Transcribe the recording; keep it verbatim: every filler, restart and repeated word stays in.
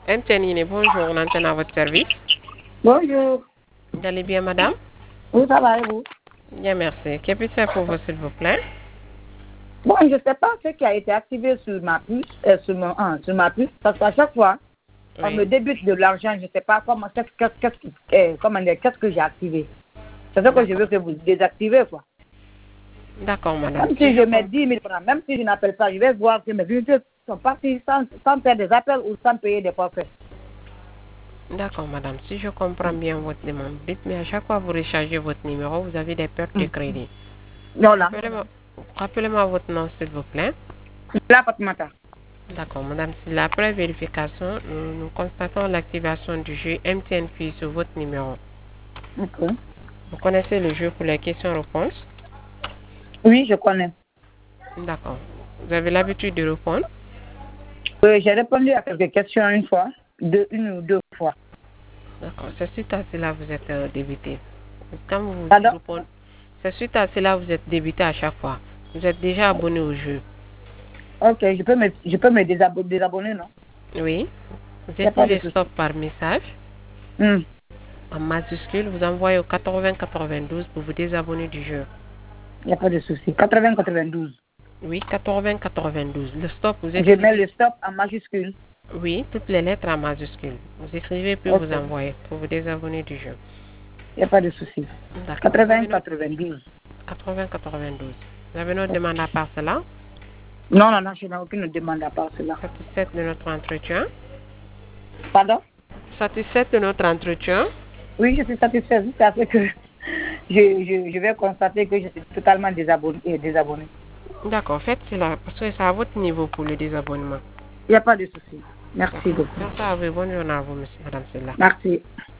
M T N, bonjour, on entend à votre service. Bonjour. Vous allez bien, madame? Oui, ça va et vous? Bien, merci. Que puis-je faire pour vous, s'il vous plaît? Bon, je ne sais pas ce qui a été activé sur ma puce, euh, sur, mon, hein, sur ma puce, parce qu'à chaque fois, oui. on me débute de l'argent, je ne sais pas comment, qu'est-ce qu'est-ce euh, comment qu'est-ce que j'ai activé. C'est ça que je veux que vous désactivez, quoi. D'accord, madame. Même si je mets dix mille francs, même si je n'appelle pas, je vais voir que mes visiteurs sont partis sans, sans faire des appels ou sans payer des forfaits. D'accord, madame. Si je comprends bien votre demande, dites-moi à chaque fois que vous rechargez votre numéro, vous avez des pertes de crédit. Non, là. Rappelez-moi rappelez-moi votre nom, s'il vous plaît. La Fatmata. D'accord, madame. Si après vérification, nous, nous constatons l'activation du jeu M T N P sur votre numéro. Ok. Vous connaissez le jeu pour les questions-réponses? Oui, je connais. D'accord. Vous avez l'habitude de répondre? Oui, j'ai répondu à quelques questions une fois, deux, une ou deux fois. D'accord. C'est suite à cela que vous êtes euh, débité. Quand vous Pardon? répondez, c'est suite à cela que vous êtes débité à chaque fois. Vous êtes déjà abonné au jeu. Ok, je peux me, je peux me désabonner, désabonner, non? Oui. Vous Y a pas de écrivez souci. stop par message. Hmm. En majuscule, vous envoyez au quatre-vingts quatre-vingt-douze pour vous désabonner du jeu. Il n'y a pas de souci. quatre-vingts quatre-vingt-douze. Oui, quatre-vingts quatre-vingt-douze. Le stop, vous Je écrivez... mets le stop en majuscule. Oui, toutes les lettres en majuscule. Vous écrivez puis Ok. vous envoyez pour vous désabonner du jeu. Il n'y a pas de souci. D'accord. quatre-vingts quatre-vingt-douze. quatre-vingts quatre-vingt-douze. Vous avez notre demande à part cela? Non, non, non, je n'ai aucune demande à part cela. Satisfaite de notre entretien? Pardon? Satisfaite de notre entretien? Oui, je suis satisfaite. C'est après que je, je, je vais constater que je suis totalement désabonné. désabonné. D'accord, faites cela parce que c'est à votre niveau pour le désabonnement. Il n'y a pas de souci. Merci beaucoup. Merci à vous. Bonne journée à vous, monsieur, madame Silla. Merci.